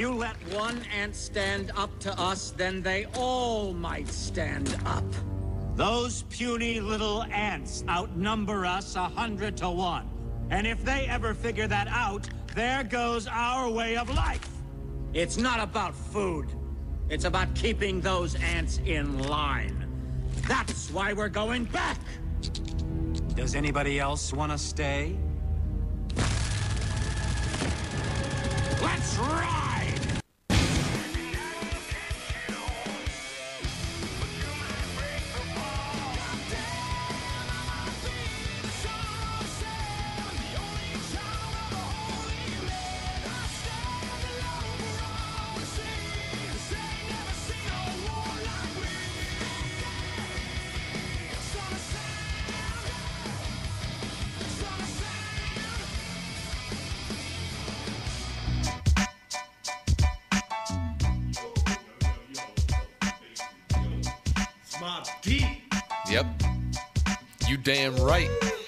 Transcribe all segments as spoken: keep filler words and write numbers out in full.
you let one ant stand up to us, then they all might stand up. Those puny little ants outnumber us a hundred to one. And if they ever figure that out, there goes our way of life. It's not about food. It's about keeping those ants in line. That's why we're going back. Does anybody else want to stay? Let's ride! Yep. You damn right.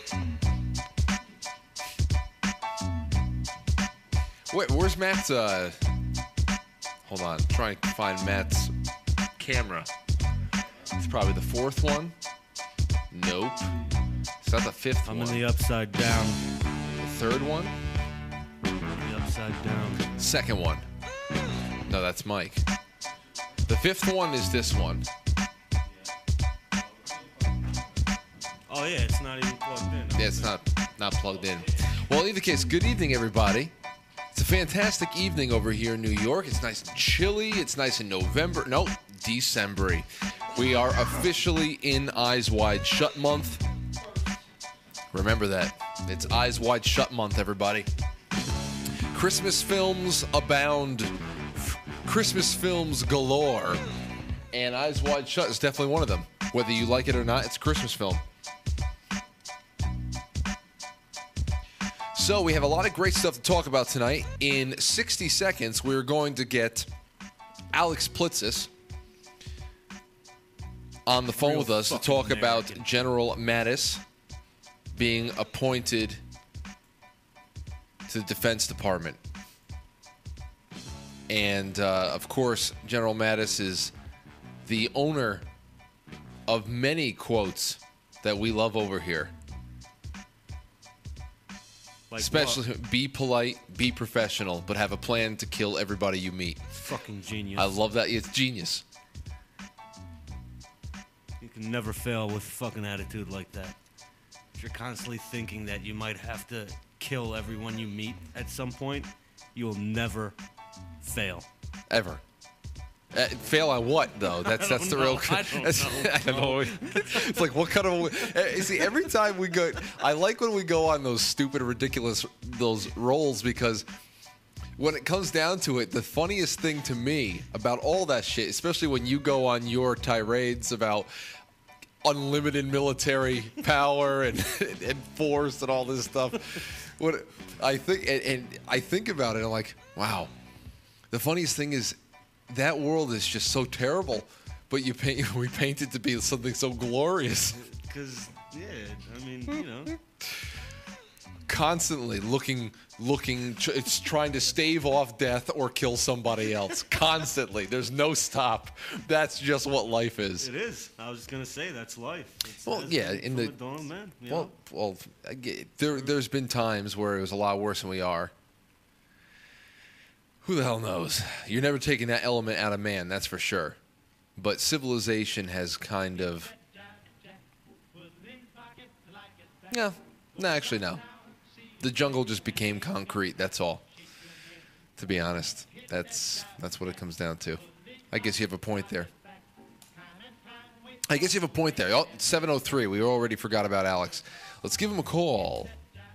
Wait, where's Matt's, uh... Hold on. I'm trying to find Matt's camera. It's probably the fourth one. Nope. It's not the fifth I'm one. in the upside down. The third one? The upside down. Second one. No, that's Mike. The fifth one is this one. Oh, yeah, it's not even plugged in. Yeah, it's not, not plugged in. Well, in either case, good evening, everybody. It's a fantastic evening over here in New York. It's nice and chilly. It's nice in November. No, December. We are officially in Eyes Wide Shut month. Remember that. It's Eyes Wide Shut month, everybody. Christmas films abound. Christmas films galore. And Eyes Wide Shut is definitely one of them. Whether you like it or not, it's a Christmas film. So we have a lot of great stuff to talk about tonight. In sixty seconds, we're going to get Alex Plitzis on the phone Real with us to talk American. about General Mattis being appointed to the Defense Department. And, uh, of course, General Mattis is the owner of many quotes that we love over here. Like Especially, what? be polite, be professional, but have a plan to kill everybody you meet. Fucking genius. I love that. It's genius. You can never fail with fucking attitude like that. If you're constantly thinking that you might have to kill everyone you meet at some point, you will never fail. Ever. Uh, fail on what, though? That's that's the know. real. I don't that's, know. I don't know. It's like, what kind of? Uh, see, every time we go, I like when we go on those stupid, ridiculous those roles because when it comes down to it, the funniest thing to me about all that shit, especially when you go on your tirades about unlimited military power and and force and all this stuff, what I think and, and I think about it, I'm like, wow. The funniest thing is. That world is just so terrible, but you paint we paint it to be something so glorious. Because, yeah, I mean, you know. Constantly looking, looking, it's trying to stave off death or kill somebody else. Constantly. There's no stop. That's just what life is. It is. I was just going to say, that's life. It's, Well, that's yeah, from in the, a grown man, you well, know? well, I get- there, there's been times where it was a lot worse than we are. Who the hell knows? You're never taking that element out of man, that's for sure. But civilization has kind of... Yeah. No, actually, no. The jungle just became concrete, that's all. To be honest. That's that's what it comes down to. I guess you have a point there. I guess you have a point there. Oh, seven oh three. We already forgot about Alex. Let's give him a call.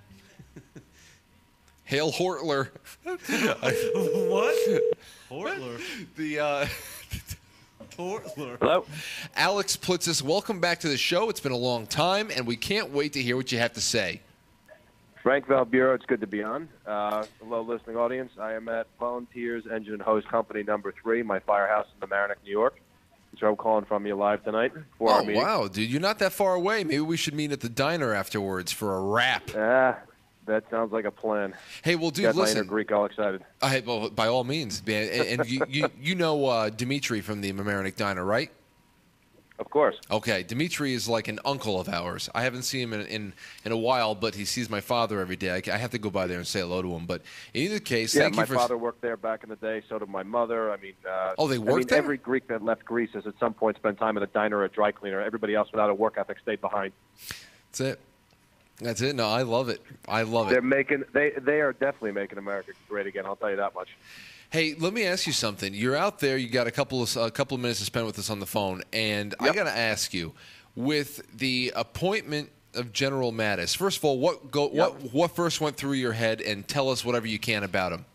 Hail Hortler. What? Hortler. The uh, Hortler. Hello. Alex Plitzis, welcome back to the show. It's been a long time, and we can't wait to hear what you have to say. Frank Valbureau, it's good to be on. Uh, hello, listening audience. I am at Volunteers Engine and Hose Company number three, my firehouse in Mamaroneck, New York. So I'm calling from you live tonight for our Oh, meeting. wow, dude. You're not that far away. Maybe we should meet at the diner afterwards for a wrap. Ah, That sounds like a plan. Hey, well, dude, Got my listen. inner Greek all excited. I, well, by all means, man. And, and you, you, you know uh, Dimitri from the Mamaroneck Diner, right? Of course. Okay, Dimitri is like an uncle of ours. I haven't seen him in in, in a while, but he sees my father every day. I, I have to go by there and say hello to him. But in either case, yeah, thank my you for. father worked there back in the day. So did my mother. I mean, uh, Oh, they I worked mean, there? Every Greek that left Greece has at some point spent time at a diner or a dry cleaner. Everybody else without a work ethic stayed behind. That's it. That's it. No, I love it. I love They're it. making they they are definitely making America great again. I'll tell you that much. Hey, let me ask you something. You're out there. You got a couple of a couple of minutes to spend with us on the phone, and I Yep. got to ask you, with the appointment of General Mattis. First of all, what go Yep. what what first went through your head, and tell us whatever you can about him.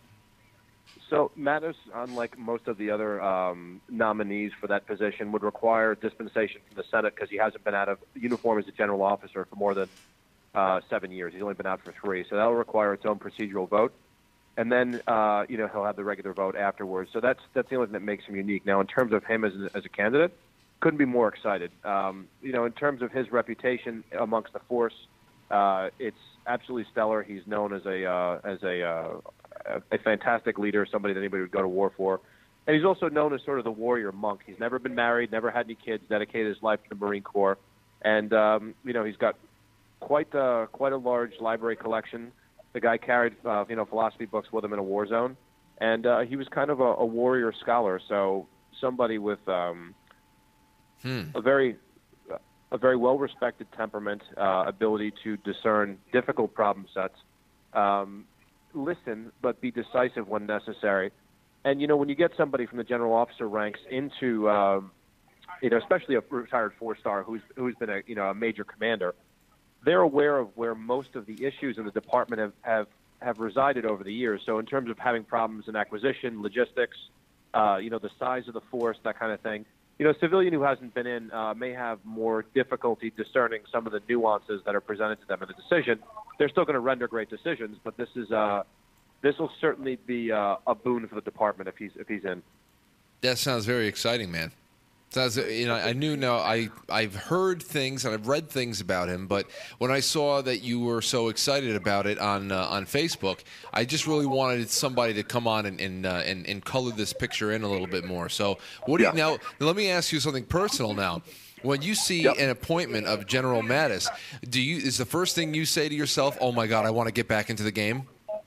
So Mattis, unlike most of the other um, nominees for that position, would require dispensation from the Senate because he hasn't been out of uniform as a general officer for more than uh, seven years. He's only been out for three, so that will require its own procedural vote. And then, uh, you know, he'll have the regular vote afterwards. So that's that's the only thing that makes him unique. Now, in terms of him as a, as a candidate, couldn't be more excited. Um, you know, in terms of his reputation amongst the force, uh, it's absolutely stellar. He's known as a uh, as a, uh, a fantastic leader, somebody that anybody would go to war for. And he's also known as sort of the warrior monk. He's never been married, never had any kids, dedicated his life to the Marine Corps. And, um, you know, he's got quite, uh, quite a large library collection. The guy carried, uh, you know, philosophy books with him in a war zone, and uh, he was kind of a, a warrior scholar. So somebody with um, Hmm. a very, a very well-respected temperament, uh, ability to discern difficult problem sets, um, listen but be decisive when necessary. And you know, when you get somebody from the general officer ranks into, um, you know, especially a retired four-star who's who's been a you know a major commander. They're aware of where most of the issues in the department have, have, have resided over the years. So in terms of having problems in acquisition, logistics, uh, you know, the size of the force, that kind of thing, you know, a civilian who hasn't been in uh, may have more difficulty discerning some of the nuances that are presented to them in the decision. They're still going to render great decisions, but this is uh, this will certainly be uh, a boon for the department if he's if he's in. That sounds very exciting, man. Sounds, you know, I knew now. I I've heard things and I've read things about him, but when I saw that you were so excited about it on uh, on Facebook, I just really wanted somebody to come on and and, uh, and and color this picture in a little bit more. So, what do you Yeah. now? Let me ask you something personal now. When you see Yep. an appointment of General Mattis, do you is the first thing you say to yourself, "Oh my God, I want to get back into the game"?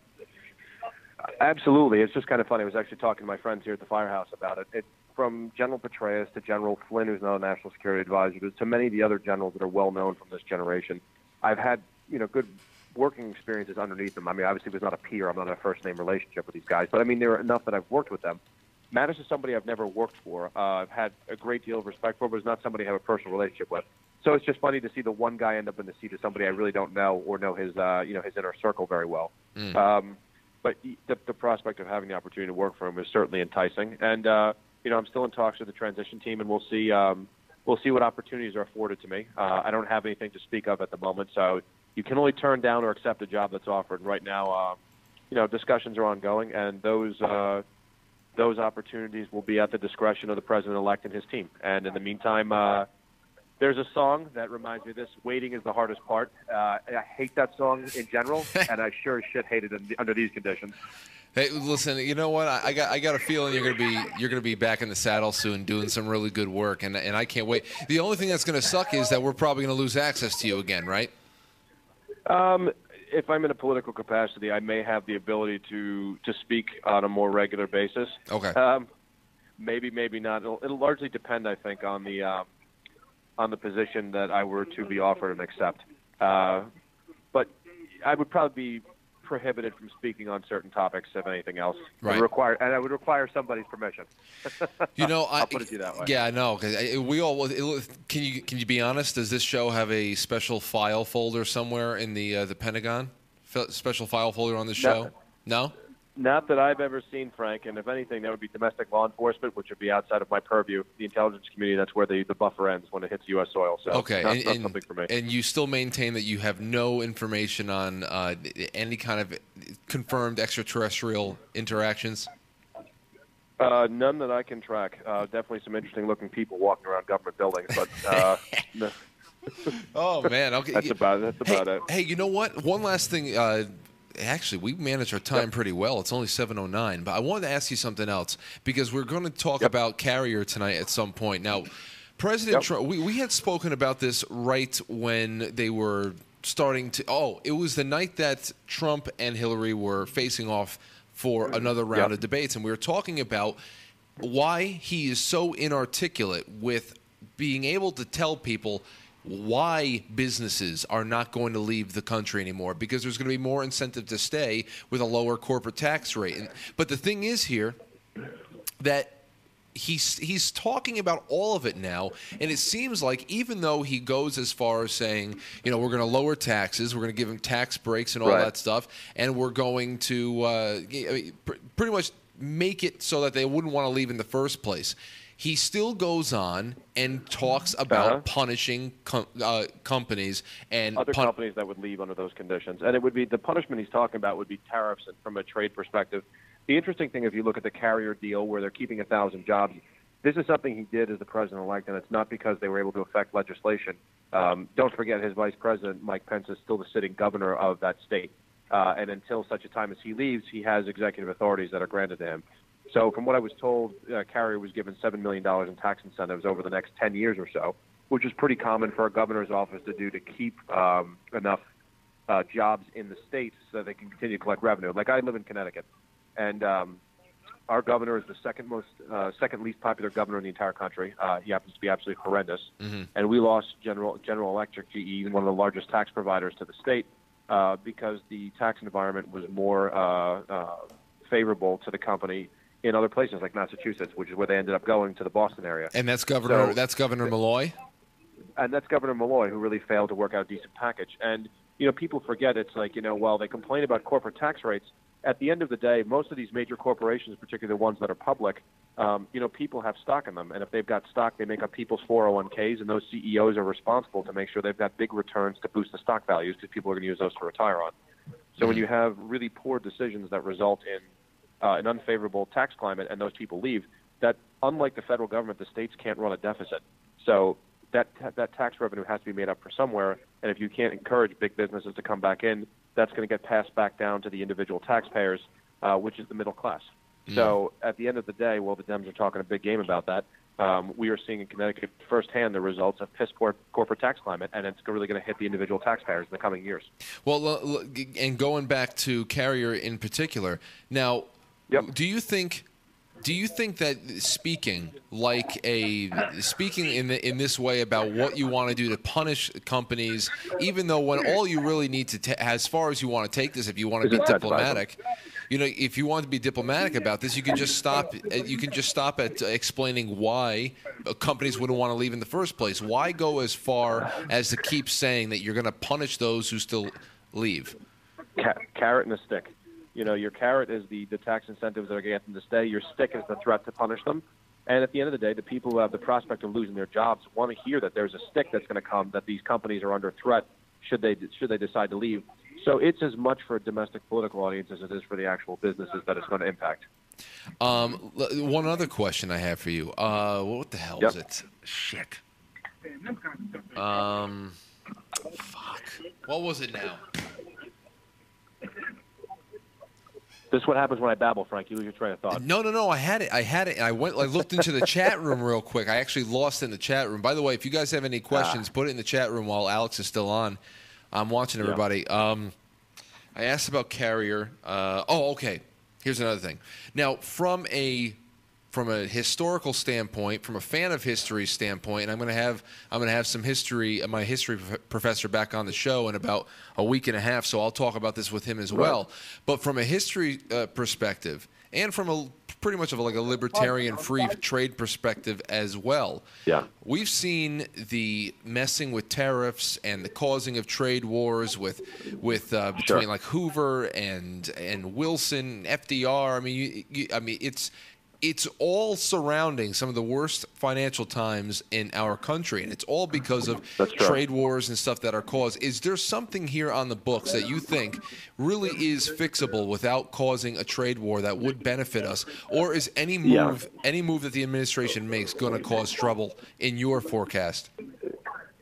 Absolutely. It's just kind of funny. I was actually talking to my friends here at the firehouse about it. It from General Petraeus to General Flynn, who's now a national security advisor, to, to many of the other generals that are well known from this generation. I've had, you know, good working experiences underneath them. I mean, obviously, it was not a peer. I'm not in a first-name relationship with these guys. But, I mean, there are enough that I've worked with them. Mattis is somebody I've never worked for. Uh, I've had a great deal of respect for, but is not somebody I have a personal relationship with. So it's just funny to see the one guy end up in the seat of somebody I really don't know or know his, uh, you know, his inner circle very well. Mm. Um, but the, the prospect of having the opportunity to work for him is certainly enticing. And, uh, you know, I'm still in talks with the transition team, and we'll see. Um, we'll see what opportunities are afforded to me. Uh, I don't have anything to speak of at the moment, so you can only turn down or accept a job that's offered. And right now, uh, you know, discussions are ongoing, and those uh, those opportunities will be at the discretion of the president-elect and his team. And in the meantime, uh, there's a song that reminds me of this. Waiting is the hardest part. Uh, I hate that song in general, and I sure as shit hate it in, under these conditions. Hey, listen. You know what? I, I got I got a feeling you're gonna be you're gonna be back in the saddle soon, doing some really good work, and and I can't wait. The only thing that's gonna suck is that we're probably gonna lose access to you again, right? Um, if I'm in a political capacity, I may have the ability to to speak on a more regular basis. Okay. Um, maybe, maybe not. It'll, it'll largely depend, I think, on the um, on the position that I were to be offered and accept. Uh, but I would probably be prohibited from speaking on certain topics, if anything else. It would Right. require, and I would require somebody's permission. You know, I, I'll put it to you that way. Yeah, I know. 'Cause I- we all it, can you can you be honest? Does this show have a special file folder somewhere in the uh, the Pentagon? F- special file folder on the show? No. Not that I've ever seen, Frank, and if anything, that would be domestic law enforcement, which would be outside of my purview. The intelligence community, that's where the, the buffer ends when it hits U S soil. So Okay, not, and, not and, something for me. and you still maintain that you have no information on uh, any kind of confirmed extraterrestrial interactions? Uh, none that I can track. Uh, definitely some interesting-looking people walking around government buildings, but uh, no, Oh man, okay. That's about that's about hey, it. Hey, you know what? One last thing. Uh, actually, we manage our time yep. pretty well. It's only seven oh nine, but I wanted to ask you something else because we're going to talk yep. about Carrier tonight at some point. Now, President yep. Trump, we, we had spoken about this right when they were starting to. Oh, it was the night that Trump and Hillary were facing off for another round yep. of debates, and we were talking about why he is so inarticulate with being able to tell people why businesses are not going to leave the country anymore, because there's going to be more incentive to stay with a lower corporate tax rate. And, but the thing is here that he's he's talking about all of it now, and it seems like even though he goes as far as saying, you know, we're going to lower taxes, we're going to give them tax breaks and all right. that stuff, and we're going to uh, pretty much make it so that they wouldn't want to leave in the first place, he still goes on and talks about uh-huh. punishing com- uh, companies and other pun- companies that would leave under those conditions. And it would be the punishment he's talking about would be tariffs, and from a trade perspective. The interesting thing, if you look at the Carrier deal where they're keeping a thousand jobs, this is something he did as the president-elect, and it's not because they were able to affect legislation. Um, don't forget, his vice president, Mike Pence, is still the sitting governor of that state. Uh, and until such a time as he leaves, he has executive authorities that are granted to him. So from what I was told, uh, Carrier was given seven million dollars in tax incentives over the next ten years or so, which is pretty common for a governor's office to do to keep um, enough uh, jobs in the state so that they can continue to collect revenue. Like, I live in Connecticut, and um, our governor is the second most, uh, second least popular governor in the entire country. Uh, he happens to be absolutely horrendous. Mm-hmm. And we lost General General Electric, G E, one of the largest tax providers to the state, uh, because the tax environment was more uh, uh, favorable to the company in other places like Massachusetts, which is where they ended up going, to the Boston area. And that's Governor so, that's Governor Malloy? And that's Governor Malloy, who really failed to work out a decent package. And, you know, people forget, it's like, you know, while they complain about corporate tax rates, at the end of the day, most of these major corporations, particularly the ones that are public, um, you know, people have stock in them. And if they've got stock, they make up people's four oh one k's, and those C E Os are responsible to make sure they've got big returns to boost the stock values, because people are going to use those to retire on. So mm-hmm. when you have really poor decisions that result in Uh, an unfavorable tax climate, and those people leave, that unlike the federal government, the states can't run a deficit. So that that tax revenue has to be made up for somewhere, and if you can't encourage big businesses to come back in, that's going to get passed back down to the individual taxpayers, uh, which is the middle class. Mm. So at the end of the day, while the Dems are talking a big game about that, um, we are seeing in Connecticut firsthand the results of piss poor corporate tax climate, and it's really going to hit the individual taxpayers in the coming years. Well, and going back to Carrier in particular, now, Yep. Do you think? Do you think that speaking like a speaking in the, in this way about what you want to do to punish companies, even though when all you really need to, ta- as far as you want to take this, if you want to be diplomatic, you know, if you want to be diplomatic about this, you can just stop. You can just stop at explaining why companies wouldn't want to leave in the first place. Why go as far as to keep saying that you're going to punish those who still leave? Carrot and a stick. You know, your carrot is the, the tax incentives that are going to get them to stay. Your stick is the threat to punish them. And at the end of the day, the people who have the prospect of losing their jobs want to hear that there's a stick that's going to come, that these companies are under threat should they should they decide to leave. So it's as much for a domestic political audience as it is for the actual businesses that it's going to impact. Um, one other question I have for you. Uh, what the hell yep. is it? Shit. Um, fuck. What was it now? This is what happens when I babble, Frank. You lose your train of thought. No, no, no. I had it. I had it. I went. I looked into the chat room real quick. I actually lost in the chat room. By the way, if you guys have any questions, ah. put it in the chat room while Alex is still on. I'm watching everybody. Yeah. Um, I asked about Carrier. Uh, oh, okay. Here's another thing. Now, from a from a historical standpoint, from a fan of history standpoint, and I'm going to have I'm going to have some history, my history professor back on the show in about a week and a half, so I'll talk about this with him as right. well. But from a history uh, perspective, and from a pretty much of like a libertarian free trade perspective as well, yeah, we've seen the messing with tariffs and the causing of trade wars with with uh, between sure. like Hoover and and Wilson, F D R. I mean, you, you, I mean it's. It's all surrounding some of the worst financial times in our country, and it's all because of trade wars and stuff that are caused. Is there something here on the books that you think really is fixable without causing a trade war that would benefit us, or is any move, yeah. any move that the administration makes going to cause trouble in your forecast?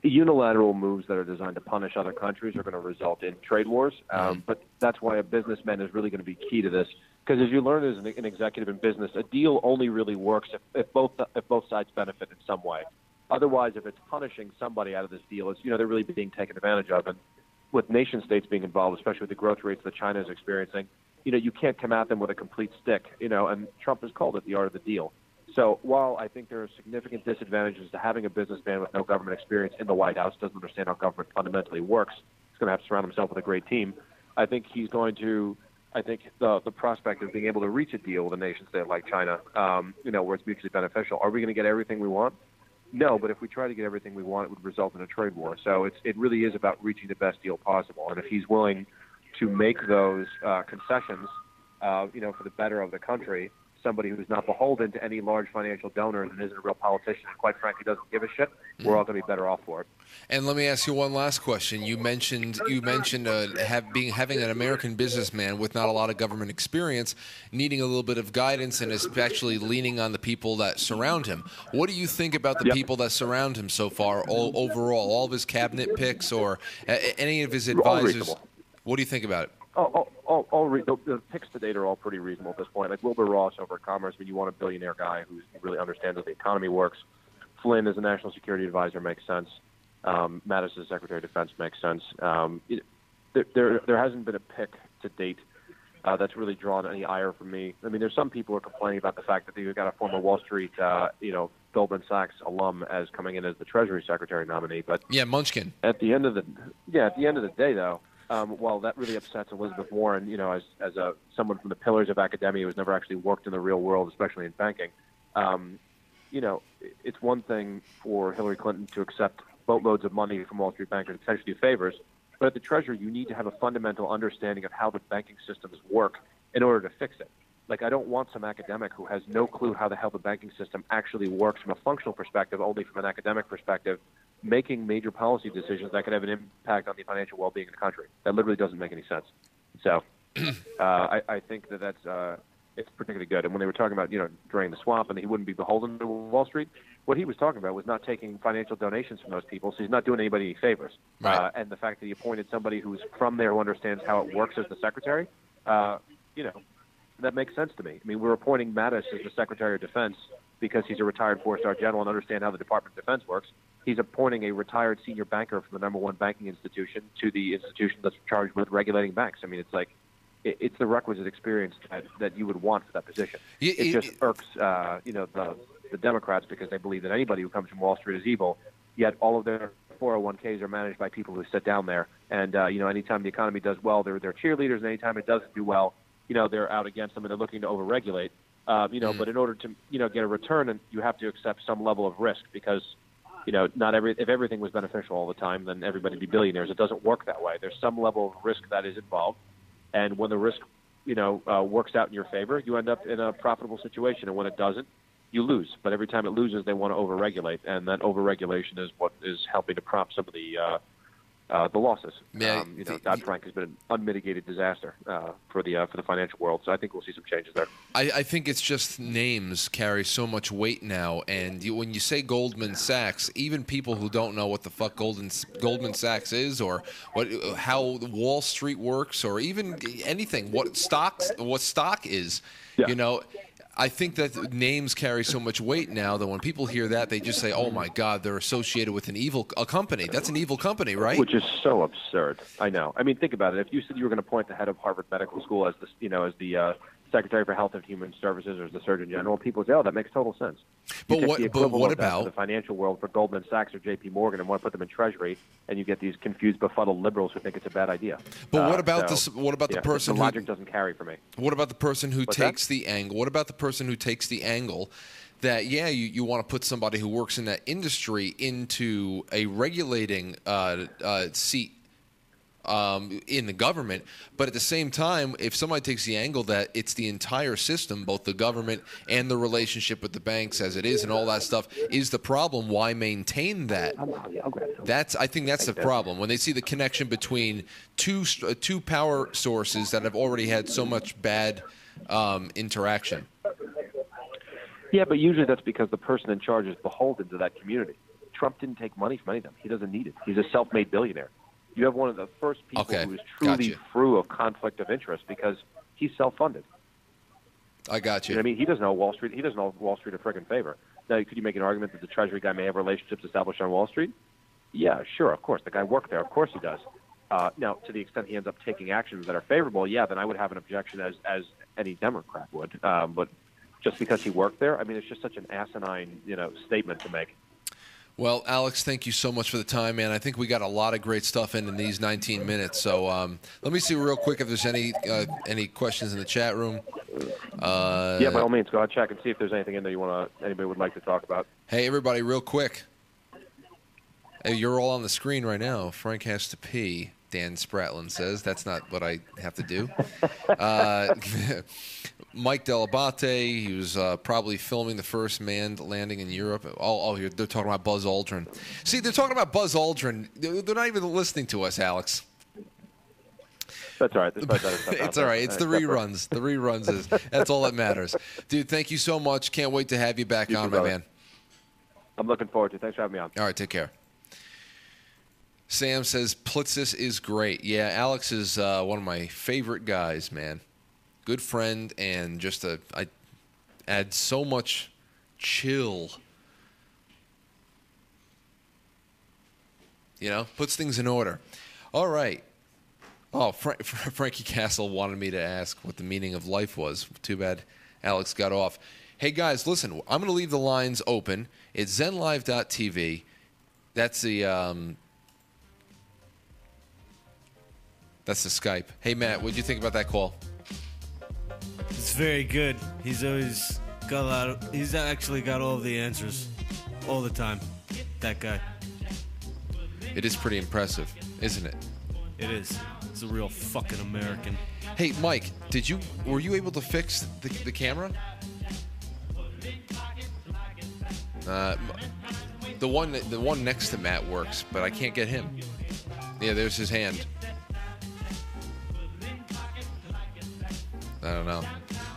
unilateral moves that are designed to punish other countries are going to result in trade wars. Um, but that's why a businessman is really going to be key to this. Because as you learn as an, an executive in business, a deal only really works if, if both if both sides benefit in some way. Otherwise, if it's punishing somebody out of this deal, it's, you know, they're really being taken advantage of. And with nation states being involved, especially with the growth rates that China is experiencing, you know, you can't come at them with a complete stick, you know, and Trump has called it the art of the deal. So while I think there are significant disadvantages to having a businessman with no government experience in the White House, doesn't understand how government fundamentally works, he's going to have to surround himself with a great team. I think he's going to, I think the the prospect of being able to reach a deal with a nation state like China, um, you know, where it's mutually beneficial. Are we going to get everything we want? No, but if we try to get everything we want, it would result in a trade war. So it's, it really is about reaching the best deal possible. And if he's willing to make those uh, concessions, uh, you know, for the better of the country, somebody who's not beholden to any large financial donors and isn't a real politician and quite frankly doesn't give a shit, we're all going to be better off for it. And let me ask you one last question. You mentioned you mentioned uh, have, being having an American businessman with not a lot of government experience, needing a little bit of guidance and especially leaning on the people that surround him. What do you think about the Yep. people that surround him so far, all, overall, all of his cabinet picks or uh, any of his All advisors? reasonable. What do you think about it? All, all, all, all re- the, the picks to date are all pretty reasonable at this point. Like Wilbur Ross over at Commerce, I mean, you want a billionaire guy who really understands how the economy works. Flynn as a national security advisor makes sense. Um, Mattis as Secretary of Defense makes sense. Um, it, there, there, there hasn't been a pick to date uh, that's really drawn any ire from me. I mean, there's some people who are complaining about the fact that you've got a former Wall Street, uh, you know, Goldman Sachs alum as coming in as the Treasury Secretary nominee. But Yeah, Munchkin. at the end of the yeah, at the end of the day, though. Um, while that really upsets Elizabeth Warren, you know, as as a someone from the pillars of academia who's never actually worked in the real world, especially in banking, um, you know, it's one thing for Hillary Clinton to accept boatloads of money from Wall Street bankers and potentially do favors, but at the Treasury, you need to have a fundamental understanding of how the banking systems work in order to fix it. Like, I don't want some academic who has no clue how the hell the banking system actually works from a functional perspective, only from an academic perspective, making major policy decisions that could have an impact on the financial well-being of the country. That literally doesn't make any sense. So uh, I, I think that that's uh, it's particularly good. And when they were talking about, you know, draining the swamp and he wouldn't be beholden to Wall Street, what he was talking about was not taking financial donations from those people, so he's not doing anybody any favors. Right. Uh, and the fact that he appointed somebody who's from there who understands how it works as the secretary, uh, you know, that makes sense to me. I mean, we're appointing Mattis as the Secretary of Defense because he's a retired four-star general and understands how the Department of Defense works. He's appointing a retired senior banker from the number one banking institution to the institution that's charged with regulating banks. I mean, it's like it, it's the requisite experience that, that you would want for that position. Y- It y- just irks, uh, you know, the the Democrats because they believe that anybody who comes from Wall Street is evil. Yet all of their four oh one k's are managed by people who sit down there. And uh, you know, anytime the economy does well, they're they're cheerleaders, and anytime it doesn't do well, you know, they're out against them and they're looking to overregulate. Uh, you know, Mm. but in order to, you know, get a return, and you have to accept some level of risk because, you know, not every if everything was beneficial all the time, then everybody would be billionaires. It doesn't work that way. There's some level of risk that is involved, and when the risk, you know, uh, works out in your favor, you end up in a profitable situation, and when it doesn't, you lose. But every time it loses, they want to overregulate, and that overregulation is what is helping to prompt some of the uh, uh, the losses. Yeah, um, you know, the- Dodd-Frank has been an unmitigated disaster uh, for the uh, for the financial world. So I think we'll see some changes there. I, I think it's just names carry so much weight now, and you, when you say Goldman Sachs, even people who don't know what the fuck Goldman Goldman Sachs is, or what how Wall Street works, or even anything, what stocks, what stock is, Yeah. you know. I think that names carry so much weight now that when people hear that, they just say, "Oh my God, they're associated with an evil a company." That's an evil company, right? Which is so absurd. I know. I mean, think about it. If you said you were going to appoint the head of Harvard Medical School as the, you know, as the uh, Secretary for Health and Human Services or as the Surgeon General, people would say, "Oh, that makes total sense." But You take what- the but equivalent what of that about- for the financial world for Goldman Sachs or J P Morgan and want to put them in Treasury, and you get these confused, befuddled liberals who think it's a bad idea. But what Uh, about so, this? What about yeah, the person The who? logic doesn't carry for me. What about the person who What's that? takes the angle? What about the person who takes the angle that, yeah, you, you want to put somebody who works in that industry into a regulating uh, uh, seat um, in the government, but at the same time, if somebody takes the angle that it's the entire system, both the government and the relationship with the banks as it is and all that stuff is the problem, why maintain that? That's I think that's the problem. When they see the connection between two st- two power sources that have already had so much bad um, interaction. Yeah, but usually that's because the person in charge is beholden to that community. Trump didn't take money from any of them. He doesn't need it. He's a self-made billionaire. You have one of the first people Okay. who is truly Gotcha. free of conflict of interest because he's self-funded. I got You you. know what I mean? He doesn't know Wall Street. He doesn't know Wall Street a friggin' favor. Now, could you make an argument that the Treasury guy may have relationships established on Wall Street? Yeah, sure, of course. The guy worked there. Of course he does. Uh, now, to the extent he ends up taking actions that are favorable, yeah, then I would have an objection as as any Democrat would. Um, but just because he worked there, I mean, it's just such an asinine, you know, statement to make. Well, Alex, thank you so much for the time, man. I think we got a lot of great stuff in in these nineteen minutes. So um, let me see real quick if there's any uh, any questions in the chat room. Uh, Yeah, by all means, go ahead, check and see if there's anything in there you want to anybody would like to talk about. Hey, everybody, real quick. Hey, you're all on the screen right now. Frank has to pee, Dan Spratlin says. That's not what I have to do. uh, Mike Delabate, he was uh, probably filming the first manned landing in Europe. Oh, oh, they're talking about Buzz Aldrin. See, they're talking about Buzz Aldrin. They're they're not even listening to us, Alex. That's all right. There's probably other stuff out It's all there. right. It's the Except for- reruns. The reruns is that's all that matters. Dude, thank you so much. Can't wait to have you back You on, too, my brother. man. I'm looking forward to it. Thanks for having me on. All right, take care. Sam says Plitzis is great. Yeah, Alex is uh, one of my favorite guys, man. Good friend and just a I add so much chill. You know, puts things in order. All right. Oh, Fra- Frankie Castle wanted me to ask what the meaning of life was. Too bad Alex got off. Hey, guys, listen, I'm going to leave the lines open. It's zen live dot t v. That's the um, that's the Skype. Hey, Matt, what'd you think about that call? It's very good. He's always got a lot of, he's actually got all the answers all the time. That guy. It is pretty impressive, isn't it? It is. It's a real fucking American. Hey, Mike, did you were you able to fix the, the camera? Uh, the one the one next to Matt works, but I can't get him. Yeah, there's his hand. I don't know.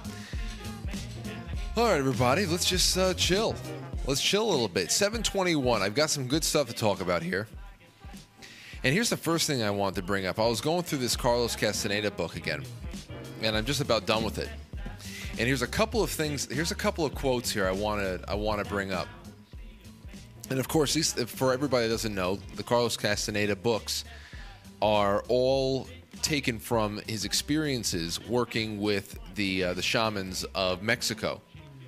All right, everybody, let's just uh, chill. Let's chill a little bit. seven twenty-one. I've got some good stuff to talk about here. And here's the first thing I wanted to bring up. I was going through this Carlos Castaneda book again, and I'm just about done with it. And here's a couple of things. Here's a couple of quotes here I want to I want to bring up. And of course, these, for everybody that doesn't know, the Carlos Castaneda books are all taken from his experiences working with the uh, the shamans of Mexico,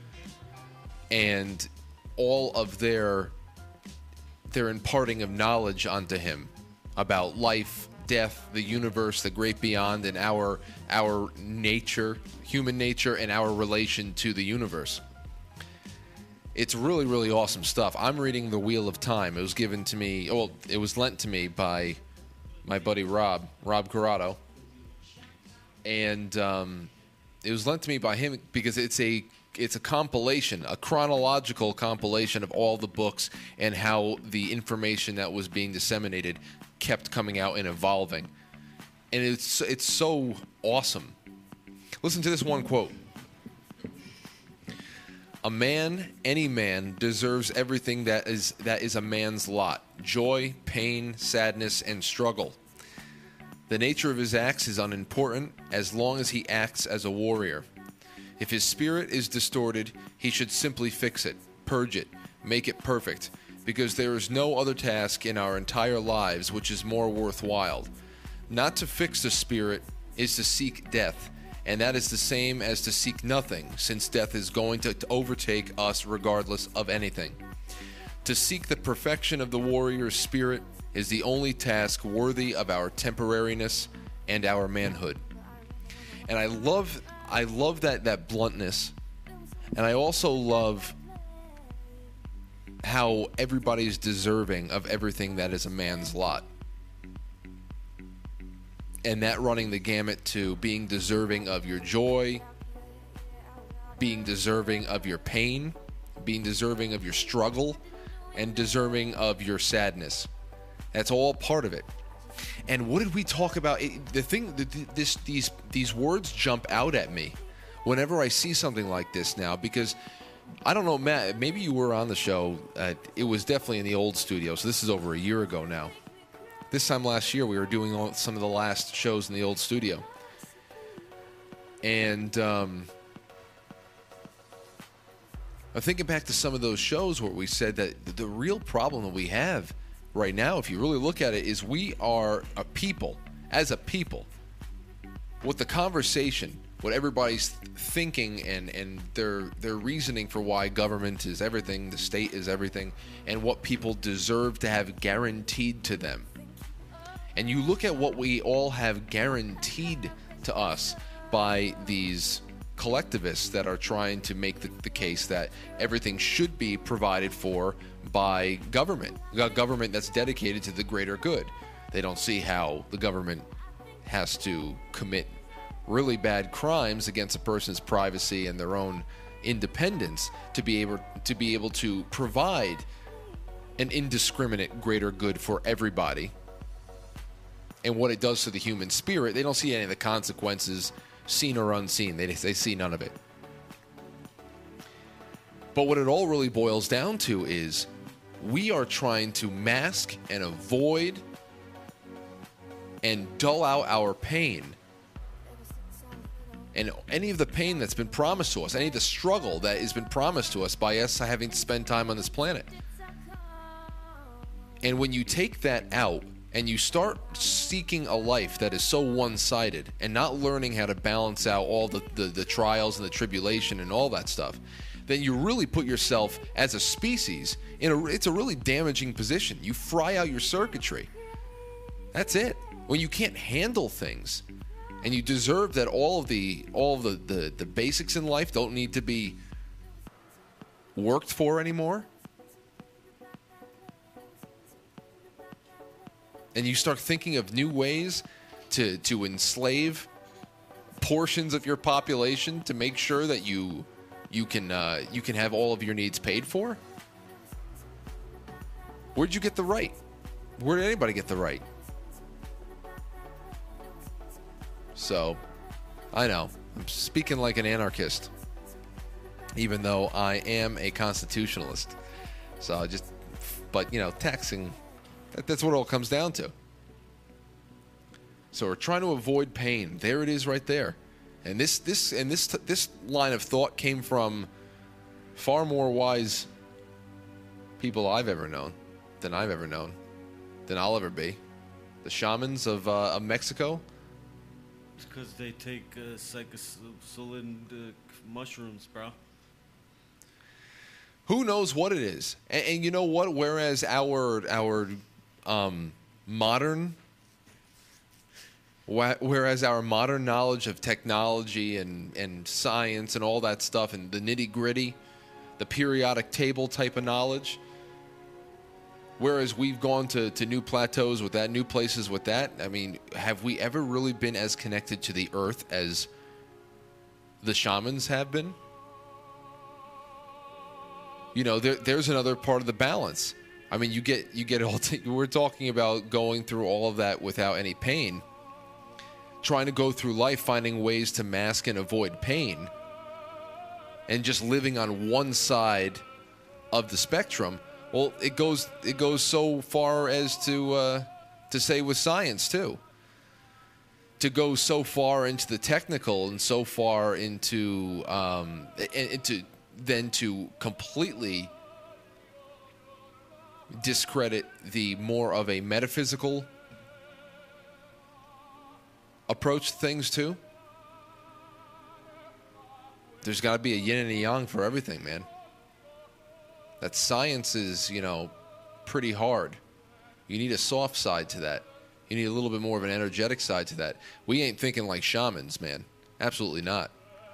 and all of their their imparting of knowledge onto him about life, death, the universe, the great beyond, and our our nature, human nature, and our relation to the universe. It's really, really awesome stuff. I'm reading The Wheel of Time. It was given to me, well, it was lent to me by my buddy Rob, Rob Corrado. And um, it was lent to me by him because it's a it's a compilation, a chronological compilation of all the books and how the information that was being disseminated kept coming out and evolving. And it's it's so awesome. Listen to this one quote. A man, any man, deserves everything that is that is a man's lot. Joy, pain, sadness, and struggle. The nature of his acts is unimportant as long as he acts as a warrior. If his spirit is distorted, he should simply fix it, purge it, make it perfect, because there is no other task in our entire lives which is more worthwhile. Not to fix the spirit is to seek death, and that is the same as to seek nothing, since death is going to overtake us regardless of anything. To seek the perfection of the warrior's spirit is the only task worthy of our temporariness and our manhood. And I love I love that that bluntness, and I also love how everybody's deserving of everything that is a man's lot. And that running the gamut to being deserving of your joy, being deserving of your pain, being deserving of your struggle, and deserving of your sadness. That's all part of it. And what did we talk about? It, the thing, the, this, these, these words jump out at me whenever I see something like this now, because I don't know, Matt, maybe you were on the show. Uh, it was definitely in the old studio, so this is over a year ago now. This time last year, we were doing all, some of the last shows in the old studio. And um, I'm thinking back to some of those shows where we said that the real problem that we have right now, if you really look at it, is we are a people, as a people, what the conversation, what everybody's thinking and, and their their reasoning for why government is everything, the state is everything, and what people deserve to have guaranteed to them. And you look at what we all have guaranteed to us by these collectivists that are trying to make the, the case that everything should be provided for by government, a government that's dedicated to the greater good. They don't see how the government has to commit really bad crimes against a person's privacy and their own independence to be able to be able to provide an indiscriminate greater good for everybody. And what it does to the human spirit, they don't see any of the consequences, seen or unseen. They, they see none of it. But what it all really boils down to is we are trying to mask and avoid and dull out our pain. And any of the pain that's been promised to us, any of the struggle that has been promised to us by us having to spend time on this planet. And when you take that out and you start seeking a life that is so one-sided and not learning how to balance out all the, the, the trials and the tribulation and all that stuff, then you really put yourself as a species in a, it's a really damaging position. You fry out your circuitry. That's it. When you can't handle things. And you deserve that all of the all of the, the, the basics in life don't need to be worked for anymore. And you start thinking of new ways to, to enslave portions of your population to make sure that you you can uh, you can have all of your needs paid for. Where'd you get the right? Where did anybody get the right? So, I know, I'm speaking like an anarchist, even though I am a constitutionalist. So I just, but you know, taxing, that, that's what it all comes down to. So we're trying to avoid pain. There it is right there. And this, this, and this, this line of thought came from far more wise people I've ever known, than I've ever known, than I'll ever be. The shamans of, uh, of Mexico. It's because they take uh, psilocybin uh, mushrooms, bro. Who knows what it is? And, and you know what? Whereas our our um, modern, whereas our modern knowledge of technology and, and science and all that stuff and the nitty gritty, the periodic table type of knowledge. Whereas we've gone to, to new plateaus with that, new places with that. I mean, have we ever really been as connected to the earth as the shamans have been? You know, there, there's another part of the balance. I mean, you get you get all. T- we're talking about going through all of that without any pain, trying to go through life, finding ways to mask and avoid pain, and just living on one side of the spectrum. Well, it goes it goes so far as to uh, to say with science too. To go so far into the technical and so far into um, into then to completely discredit the more of a metaphysical approach to things too. There's got to be a yin and a yang for everything, man. That science is, you know, pretty hard. You need a soft side to that. You need a little bit more of an energetic side to that. We ain't thinking like shamans, man. Absolutely not.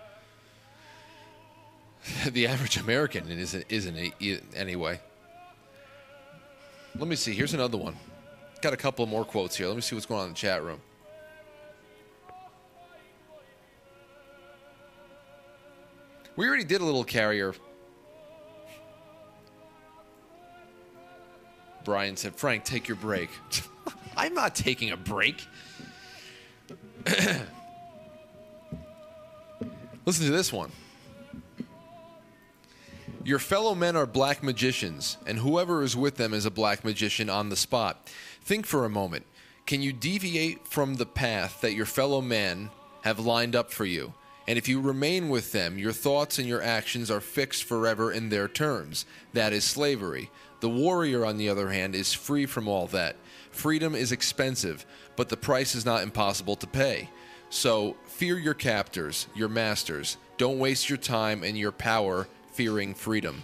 The average American isn't, isn't anyway. Let me see. Here's another one. Got a couple more quotes here. Let me see what's going on in the chat room. We already did a little carrier. Brian said, Frank, take your break. I'm not taking a break. Listen to this one. Your fellow men are black magicians, and whoever is with them is a black magician on the spot. Think for a moment. Can you deviate from the path that your fellow men have lined up for you? And if you remain with them, your thoughts and your actions are fixed forever in their terms. That is slavery. The warrior, on the other hand, is free from all that. Freedom is expensive, but the price is not impossible to pay. So fear your captors, your masters. Don't waste your time and your power fearing freedom.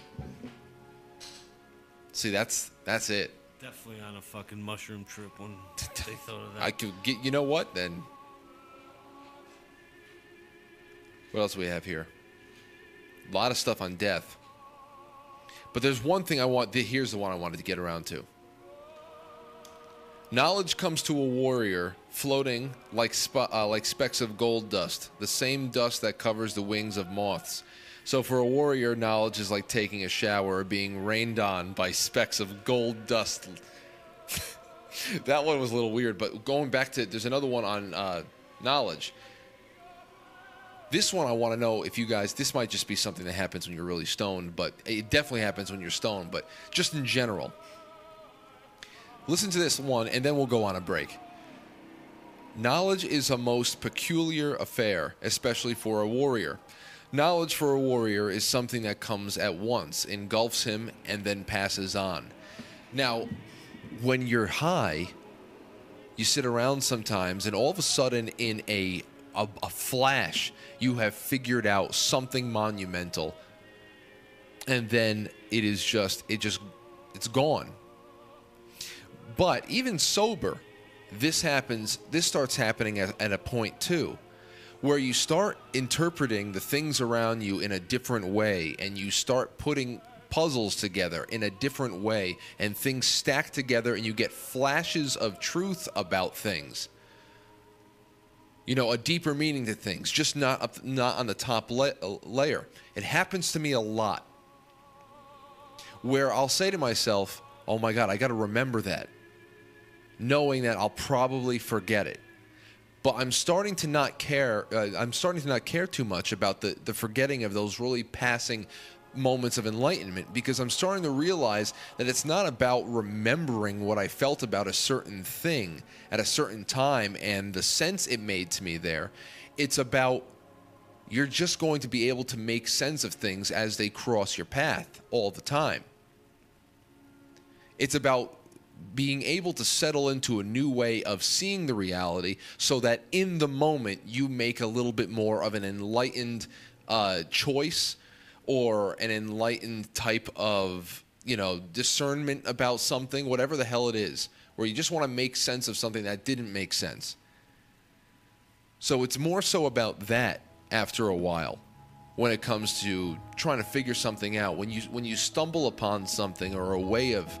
See, that's that's it. Definitely on a fucking mushroom trip when they thought of that. I could get. You know what? Then what else do we have here? A lot of stuff on death. But there's one thing I want. Here's the one I wanted to get around to. Knowledge comes to a warrior floating like sp- uh, like specks of gold dust, the same dust that covers the wings of moths. So for a warrior, knowledge is like taking a shower or being rained on by specks of gold dust. That one was a little weird, but going back to, there's another one on uh, knowledge. This one I want to know if you guys, this might just be something that happens when you're really stoned, but it definitely happens when you're stoned, but just in general. Listen to this one, and then we'll go on a break. Knowledge is a most peculiar affair, especially for a warrior. Knowledge for a warrior is something that comes at once, engulfs him, and then passes on. Now, when you're high, you sit around sometimes, and all of a sudden, in a, a, a flash, you have figured out something monumental, and then it is just, it just, it's gone. But even sober, this happens, this starts happening at, at a point too, where you start interpreting the things around you in a different way, and you start putting puzzles together in a different way, and things stack together, and you get flashes of truth about things. You know, a deeper meaning to things, just not up, not on the top la- layer. It happens to me a lot, where I'll say to myself, oh my God, I got to remember that, knowing that I'll probably forget it. But I'm starting to not care. Uh, I'm starting to not care too much about the, the forgetting of those really passing moments of enlightenment, because I'm starting to realize that it's not about remembering what I felt about a certain thing at a certain time and the sense it made to me there. It's about you're just going to be able to make sense of things as they cross your path all the time. It's about being able to settle into a new way of seeing the reality, so that in the moment you make a little bit more of an enlightened uh, choice, or an enlightened type of, you know, discernment about something, whatever the hell it is, where you just want to make sense of something that didn't make sense. So it's more so about that after a while, when it comes to trying to figure something out. When you when you stumble upon something or a way of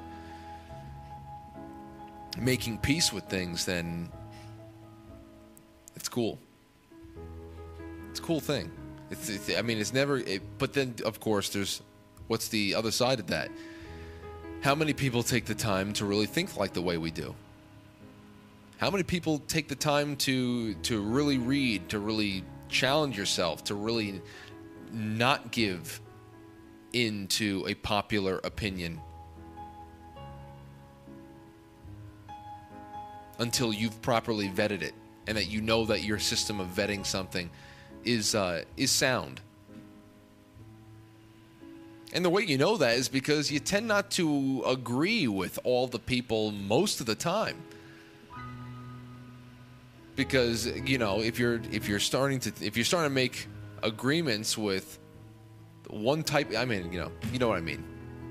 making peace with things, then it's cool. It's a cool thing. It's, it's I mean, it's never. It, but then, of course, there's what's the other side of that? How many people take the time to really think like the way we do? How many people take the time to to really read, to really challenge yourself, to really not give into a popular opinion until you've properly vetted it, and that you know that your system of vetting something is uh, is sound. And the way you know that is because you tend not to agree with all the people most of the time. Because, you know, if you're if you're starting to if you're starting to make agreements with one type, I mean, you know, you know what I mean.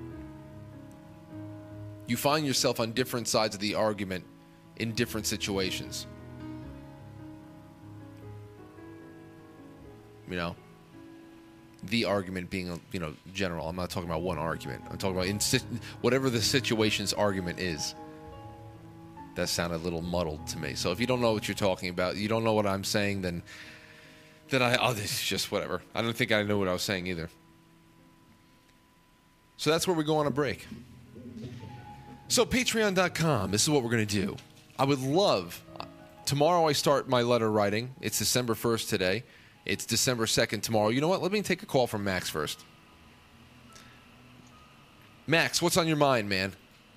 You find yourself on different sides of the argument in different situations. You know, the argument being, you know, general. I'm not talking about one argument. I'm talking about in si- whatever the situation's argument is. That sounded a little muddled to me. So if you don't know what you're talking about, you don't know what I'm saying, then then I, oh, this is just whatever. I don't think I know what I was saying either. So that's where we go on a break. So patreon dot com, this is what we're going to do. I would love, tomorrow I start my letter writing. It's December first today. It's December second tomorrow. You know what? Let me take a call from Max first. Max, what's on your mind, man?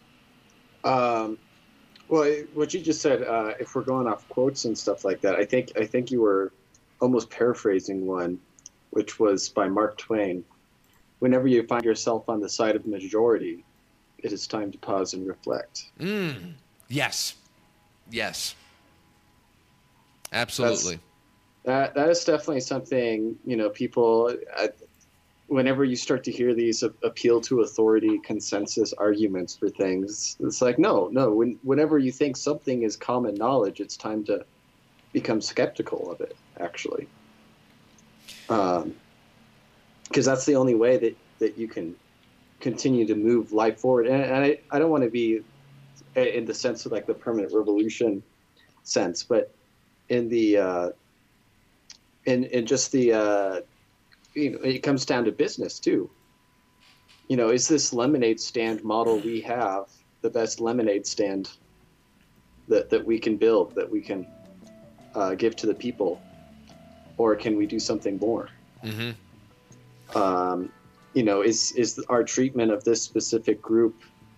Um, well, what you just said, uh, if we're going off quotes and stuff like that, I think I think you were almost paraphrasing one, which was by Mark Twain. Whenever you find yourself on the side of the majority, it is time to pause and reflect. Mm. Yes. Yes. Absolutely. That's, that that is definitely something, you know, people, uh, whenever you start to hear these a- appeal to authority consensus arguments for things, it's like, no, no, when, whenever you think something is common knowledge, it's time to become skeptical of it, actually. Um, because that's the only way that, that you can continue to move life forward. And, and I, I don't want to be in the sense of like the permanent revolution sense, but in the, uh, in, in just the, uh, you know, it comes down to business too. You know, is this lemonade stand model we have the best lemonade stand that, that we can build, that we can uh, give to the people, or can we do something more? Mm-hmm. Um, you know, is is our treatment of this specific group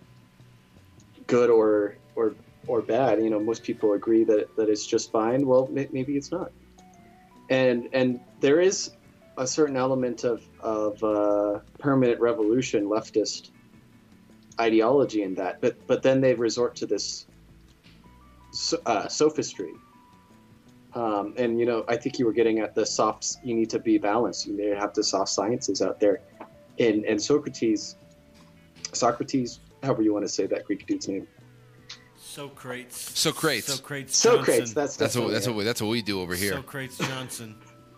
good or or or bad? You know, most people agree that that it's just fine. Well, may, maybe it's not. And and there is a certain element of of uh, permanent revolution, leftist ideology in that, but but then they resort to this uh, sophistry. Um, and, you know, I think you were getting at the soft, you need to be balanced. You need to have the soft sciences out there. And, and Socrates, Socrates, however you want to say that Greek dude's name. Socrates. Socrates. Socrates. Socrates, Johnson. that's That's what, that's, it. what we, that's what we do over here. Socrates Johnson.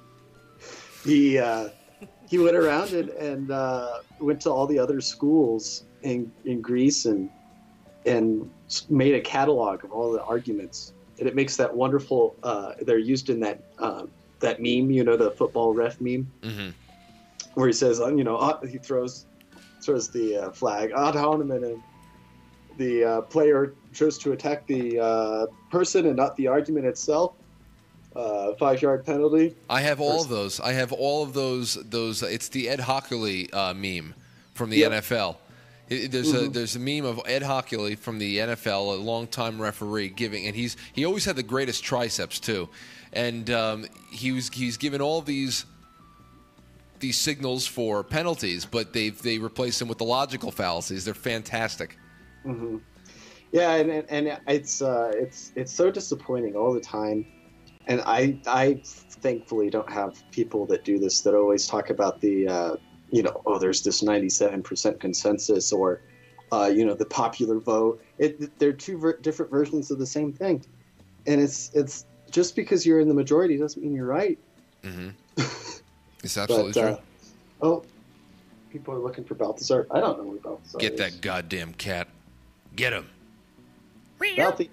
He, uh, he went around and, and uh, went to all the other schools in, in Greece and, and made a catalog of all the arguments. And it makes that wonderful, uh, they're used in that um, that meme, you know, the football ref meme, Mm-hmm. where he says, you know, uh, he throws throws the uh, flag, ad hominem, and the uh, player chose to attack the uh, person and not the argument itself. Uh, five-yard penalty. I have all of those. I have all of those. Those. It's the Ed Hockley uh, meme from the Yep. N F L. It, there's Mm-hmm. a there's a meme of Ed Hockley from the N F L, a longtime referee, giving, and he's he always had the greatest triceps too, and um, he was he's given all these these signals for penalties, but they they replaced them with the logical fallacies. They're fantastic. Mm-hmm. Yeah, and and, and it's uh, it's it's so disappointing all the time. And I I thankfully don't have people that do this that always talk about the uh, you know, oh, there's this ninety-seven percent consensus, or uh, you know, the popular vote. It they're two ver- different versions of the same thing, and it's it's just because you're in the majority doesn't mean you're right. Mm-hmm. It's absolutely but, true. Uh, oh, people are looking for Balthazar. I don't know where Balthazar Get is. that goddamn cat. Get him. Balthi-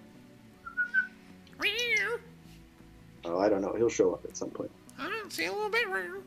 Oh, I don't know. He'll show up at some point. I don't see a little bit rare.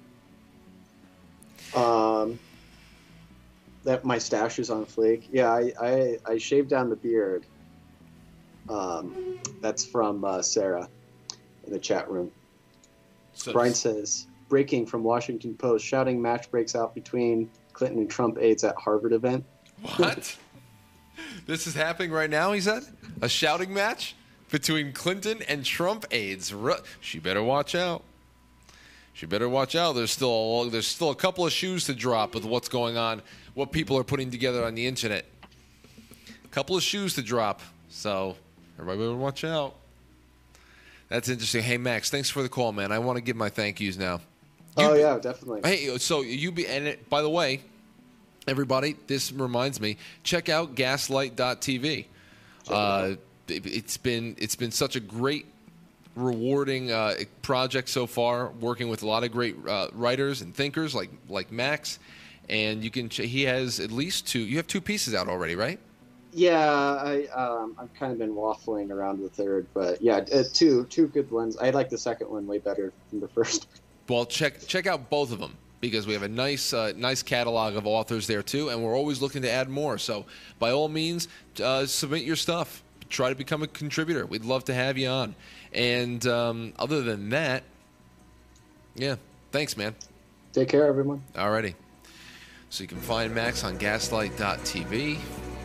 Um, that my stash is on flake. Yeah, I, I, I shaved down the beard. Um, that's from uh, Sarah in the chat room. So, Brian says, breaking from Washington Post, shouting match breaks out between Clinton and Trump aides at Harvard event. what? This is happening right now, he said? A shouting match between Clinton and Trump aides. Ru- She better watch out. She better watch out. There's still a, there's still a couple of shoes to drop with what's going on, what people are putting together on the internet. A couple of shoes to drop. So everybody better watch out. That's interesting. Hey, Max, thanks for the call, man. I want to give my thank yous now. Oh, You- yeah, definitely. Hey, so you be and it, by the way, everybody, this reminds me. Check out gaslight dot t v. Uh, it, it's been it's been such a great, rewarding uh, project so far. Working with a lot of great uh, writers and thinkers like like Max, and you can ch- he has at least two. You have two pieces out already, right? Yeah, I, um, I've kind of been waffling around the third, but yeah, uh, two two good ones. I like the second one way better than the first. Well, check check out both of them because we have a nice uh, nice catalog of authors there too, and we're always looking to add more. So by all means, uh, submit your stuff. Try to become a contributor. We'd love to have you on. And um, other than that, yeah, thanks, man. Take care, everyone. Alrighty. So you can find Max on gaslight dot t v.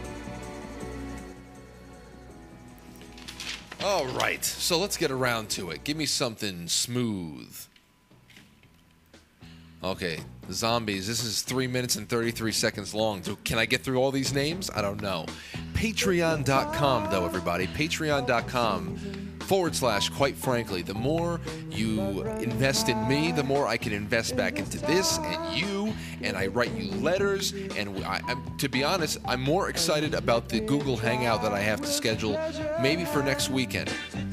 All right, so let's get around to it. Give me something smooth. Okay, zombies. This is three minutes and thirty-three seconds long. So can I get through all these names? I don't know. Patreon dot com, though, everybody. Patreon dot com forward slash, quite frankly. The more you invest in me, the more I can invest back into this and you, and I write you letters. And I, I'm, to be honest, I'm more excited about the Google Hangout that I have to schedule maybe for next weekend.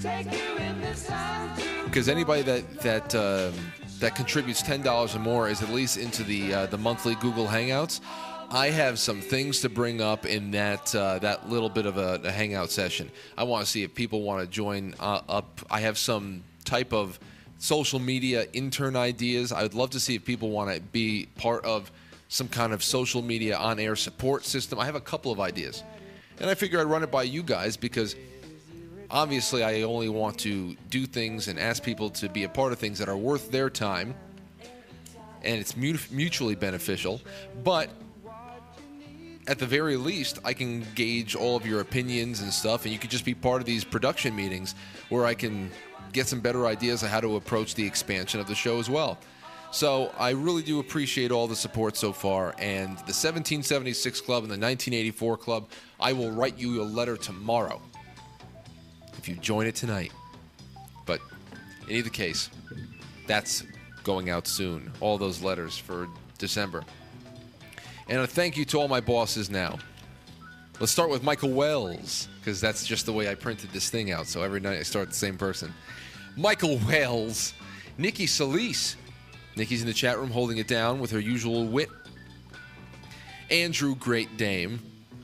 Because anybody that that um, that contributes ten dollars or more is at least into the uh, the monthly Google Hangouts. I have some things to bring up in that uh, that little bit of a, a hangout session. I want to see if people want to join uh, up. I have some type of social media intern ideas. I would love to see if people want to be part of some kind of social media on-air support system. I have a couple of ideas, and I figure I'd run it by you guys because obviously I only want to do things and ask people to be a part of things that are worth their time, and it's mutually beneficial. But at the very least, I can gauge all of your opinions and stuff, and you could just be part of these production meetings where I can get some better ideas of how to approach the expansion of the show as well. So I really do appreciate all the support so far, and the seventeen seventy-six Club and the nineteen eighty-four Club, I will write you a letter tomorrow if you join it tonight. But in either case, that's going out soon, all those letters for December. And a thank you to all my bosses now. Let's start with Michael Wells, because that's just the way I printed this thing out, so every night I start the same person. Michael Wells. Nikki Solis. Nikki's in the chat room holding it down with her usual wit. Andrew Great Dame.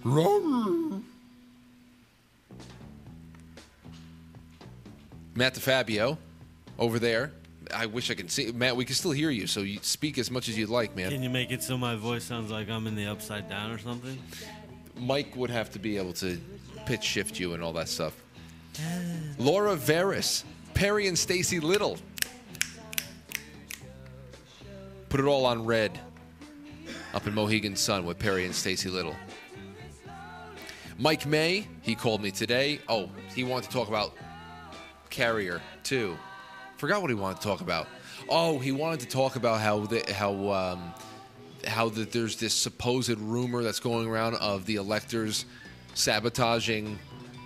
Matt DeFabio over there. I wish I could see Matt. We can still hear you, so you speak as much as you'd like, man. Can you make it so my voice sounds like I'm in the upside down or something? Mike would have to be able to pitch shift you and all that stuff. Laura Veris, Perry and Stacy Little. Put it all on red. Up in Mohegan Sun with Perry and Stacy Little. Mike May, he called me today. Oh, he wanted to talk about Carrier too. Forgot what he wanted to talk about. Oh, he wanted to talk about how the, how um, how that there's this supposed rumor that's going around of the electors sabotaging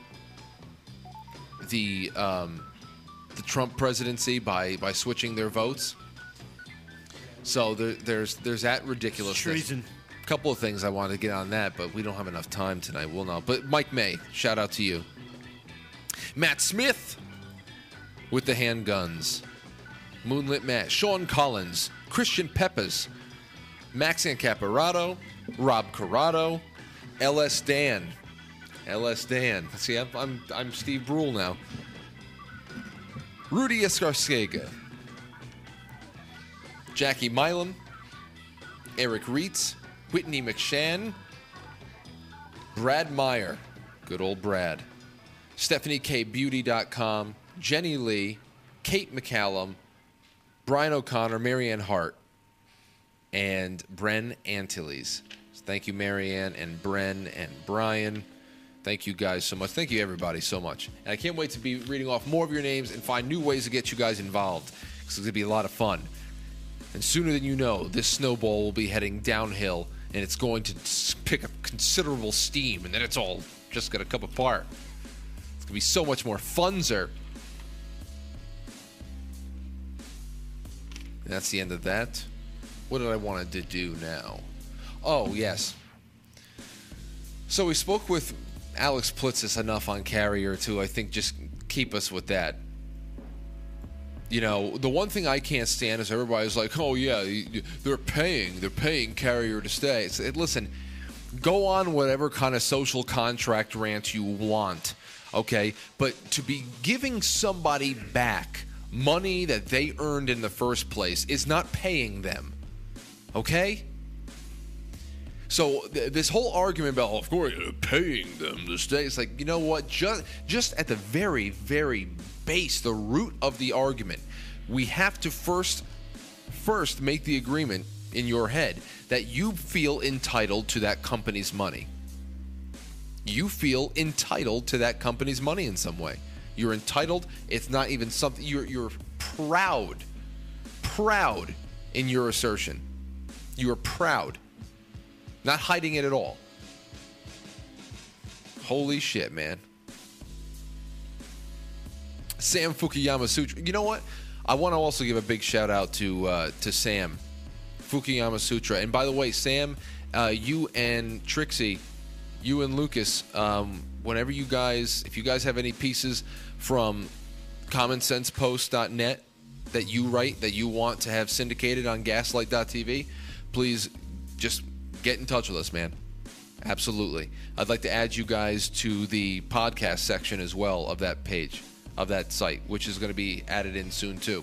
the um, the Trump presidency by, by switching their votes. So there, there's there's that ridiculousness. Treason. A couple of things I wanted to get on that, but we don't have enough time tonight. We'll not. But Mike May, shout out to you. Matt Smith with the handguns. Moonlit Matt. Sean Collins. Christian Peppers. Max Ancaparato. Rob Corrado. L S Dan. L S Dan. See, I'm I'm, I'm Steve Brule now. Rudy Escarcega. Jackie Milam. Eric Reitz. Whitney McShann. Brad Meyer. Good old Brad. Stephanie K Beauty dot com. Jenny Lee, Kate McCallum, Brian O'Connor, Marianne Hart, and Bren Antilles. So thank you, Marianne and Bren and Brian. Thank you guys so much. Thank you, everybody, so much. And I can't wait to be reading off more of your names and find new ways to get you guys involved, because it's going to be a lot of fun. And sooner than you know, this snowball will be heading downhill, and it's going to pick up considerable steam, and then it's all just going to come apart. It's going to be so much more funzer. That's the end of that. What did I want to do now? Oh, yes. So we spoke with Alex Plitzis enough on Carrier to, I think, just keep us with that. You know, the one thing I can't stand is everybody's like, oh, yeah, they're paying. They're paying Carrier to stay. It's, it, listen, go on whatever kind of social contract rant you want, okay? But to be giving somebody back money that they earned in the first place is not paying them, okay? So th- this whole argument about, oh, of course, you're paying them to stay, it's like, you know what? Just, just at the very, very base, the root of the argument, we have to first, first make the agreement in your head that you feel entitled to that company's money. You feel entitled to that company's money in some way. You're entitled. It's not even something. You're you're proud, proud in your assertion. You are proud, not hiding it at all. Holy shit, man. Sam Fukuyama Sutra. You know what? I want to also give a big shout out to uh, to Sam Fukuyama Sutra. And by the way, Sam, uh, you and Trixie, you and Lucas, um, whenever you guys, if you guys have any pieces from common sense post dot net that you write that you want to have syndicated on gaslight dot t v, please just get in touch with us, man. Absolutely. I'd like to add you guys to the podcast section as well of that page, of that site, which is going to be added in soon too.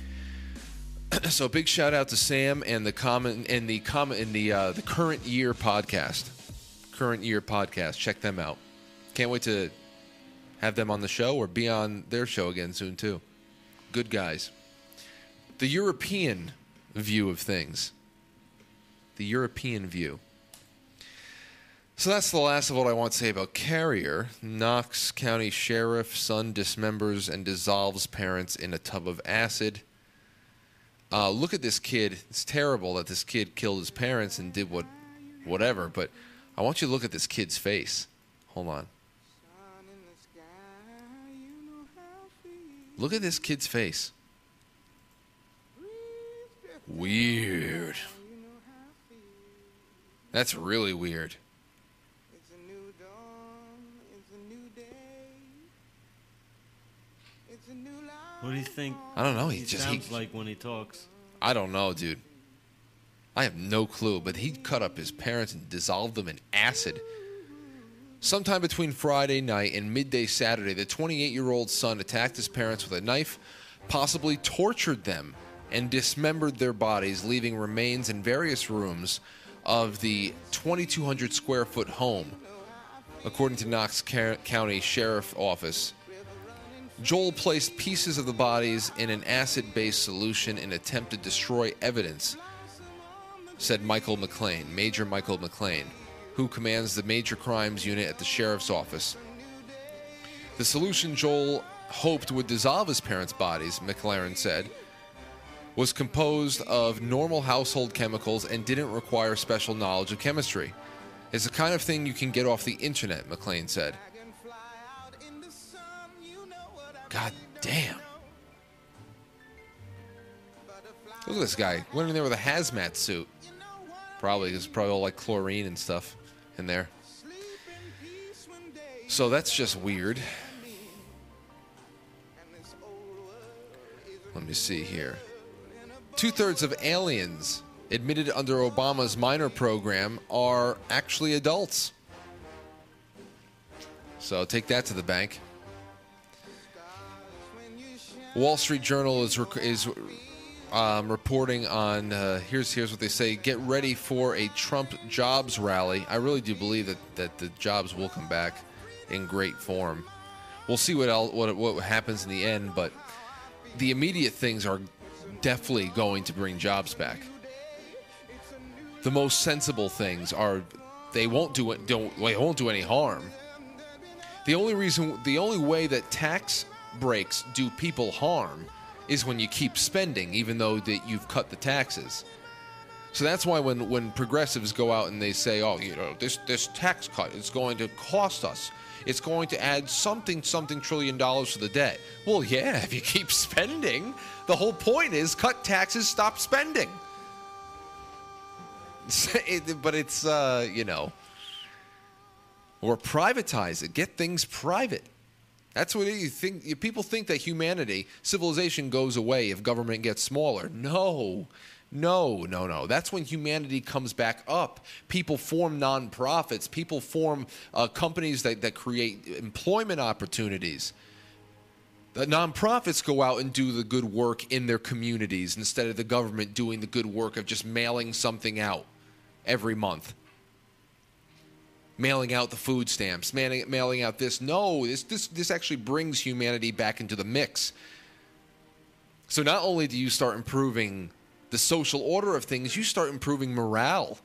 So big shout out to Sam and the common and the common in the uh, the current year podcast. Current year podcast. Check them out. Can't wait to have them on the show or be on their show again soon too. Good guys. The European view of things. The European view. So that's the last of what I want to say about Carrier. Knox County Sheriff, son dismembers and dissolves parents in a tub of acid. Uh, look at this kid. It's terrible that this kid killed his parents and did what, whatever, but I want you to look at this kid's face. Hold on. Look at this kid's face. Weird. That's really weird. What do you think? I don't know. He, He just sounds he, like when he talks. I don't know, dude. I have no clue, but he cut up his parents and dissolved them in acid. Sometime between Friday night and midday Saturday, the twenty-eight-year-old son attacked his parents with a knife, possibly tortured them, and dismembered their bodies, leaving remains in various rooms of the twenty-two hundred square foot home, according to Knox County Sheriff Office. Joel placed pieces of the bodies in an acid-based solution in an attempt to destroy evidence, said Michael McLean, Major Michael McLean, who commands the Major Crimes Unit at the Sheriff's Office. The solution Joel hoped would dissolve his parents' bodies, McLaren said, was composed of normal household chemicals and didn't require special knowledge of chemistry. It's the kind of thing you can get off the internet, McLean said. God damn. Look at this guy. Went in there with a hazmat suit. Probably. There's probably all like chlorine and stuff in there. So that's just weird. Let me see here. Two-thirds of aliens admitted under Obama's minor program are actually adults. So take that to the bank. Wall Street Journal is rec- is um, reporting on, uh, here's here's what they say, get ready for a Trump jobs rally. I really do believe that, that the jobs will come back in great form. We'll see what, else, what what happens in the end, but the immediate things are definitely going to bring jobs back. The most sensible things are they won't do it, don't they won't do any harm. The only reason, the only way that tax breaks do people harm is when you keep spending, even though that you've cut the taxes. So that's why when, when progressives go out and they say, oh, you know, this this tax cut is going to cost us, it's going to add something something trillion dollars to the debt. Well, yeah, if you keep spending, the whole point is cut taxes, stop spending. it, but it's uh, you know, or privatize it, get things private. That's what you think. People think that humanity, civilization goes away if government gets smaller. No, no, no, no. That's when humanity comes back up. People form nonprofits. People form uh, companies that, that create employment opportunities. The nonprofits go out and do the good work in their communities instead of the government doing the good work of just mailing something out every month. Mailing out the food stamps, mailing, mailing out this. No, this, this this actually brings humanity back into the mix. So not only do you start improving the social order of things, you start improving morale.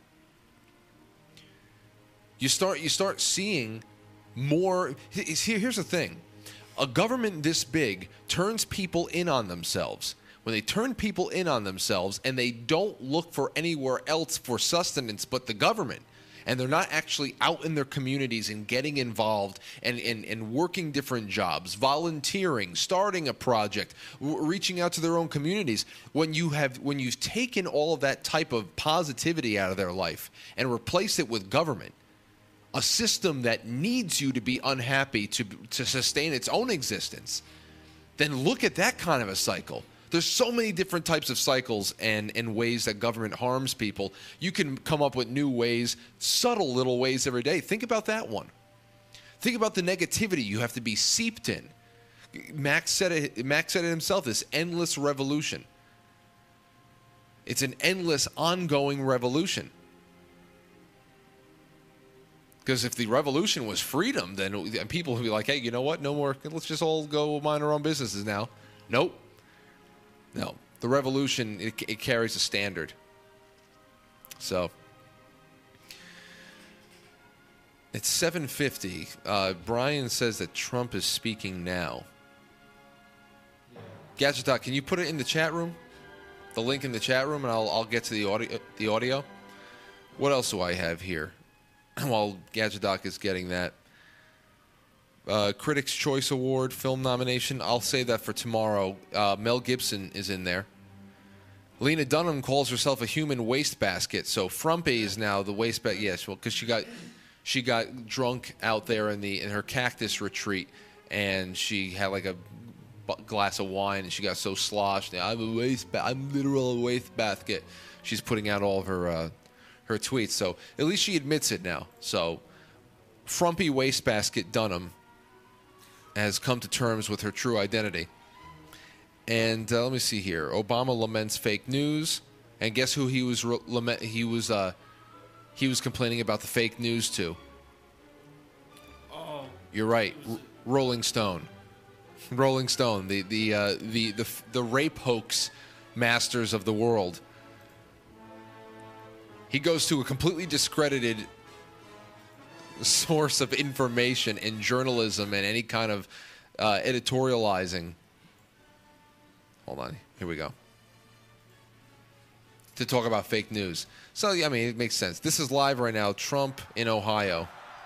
You start you start seeing more. Here, here's the thing. A government this big turns people in on themselves. When they turn people in on themselves and they don't look for anywhere else for sustenance but the government, and they're not actually out in their communities and getting involved and, and, and working different jobs, volunteering, starting a project, w- reaching out to their own communities, when you have when you've taken all of that type of positivity out of their life and replaced it with government, a system that needs you to be unhappy to to sustain its own existence, then look at that kind of a cycle. There's so many different types of cycles and, and ways that government harms people. You can come up with new ways, subtle little ways every day. Think about that one. Think about the negativity you have to be seeped in. Max said it, Max said it himself, this endless revolution. It's an endless, ongoing revolution. Because if the revolution was freedom, then people would be like, hey, you know what? No more. Let's just all go mind our own businesses now. Nope. No. The revolution, it, it carries a standard. So, it's seven fifty. Uh, Brian says that Trump is speaking now. Gadget Doc, can you put it in the chat room? The link in the chat room, and I'll, I'll get to the audio, the audio. What else do I have here? While Gadget Doc is getting that. Uh, Critics' Choice Award film nomination. I'll save that for tomorrow. Uh, Mel Gibson is in there. Lena Dunham calls herself a human wastebasket. So Frumpy is now the wastebasket. Yes, well, because she got she got drunk out there in the in her cactus retreat, and she had like a b- glass of wine, and she got so sloshed. I'm a waste. I'm literal wastebasket. She's putting out all of her uh, her tweets. So at least she admits it now. So Frumpy wastebasket Dunham has come to terms with her true identity. And uh, let me see here. Obama laments fake news, and guess who he was re- lament- he was uh, he was complaining about the fake news to? Oh, you're right. R- Rolling Stone, Rolling Stone, the the uh, the the the rape hoax masters of the world. He goes to a completely discredited source of information in journalism and any kind of uh, editorializing. Hold on. Here we go. To talk about fake news. So, I mean, it makes sense. This is live right now. Trump in Ohio.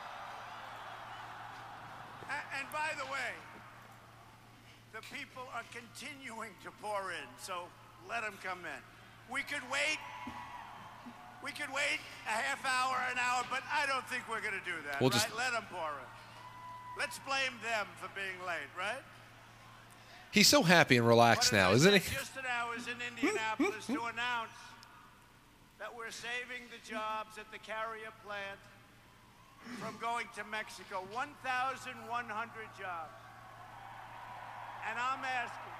And by the way, the people are continuing to pour in, so let them come in. We could wait. We could wait a half hour, an hour, but I don't think we're going to do that, we'll right? Just... Let them pour in. Let's blame them for being late, right? He's so happy and relaxed now, isn't he? Just an hour was in Indianapolis to announce that we're saving the jobs at the Carrier plant from going to Mexico. one thousand one hundred jobs. And I'm asking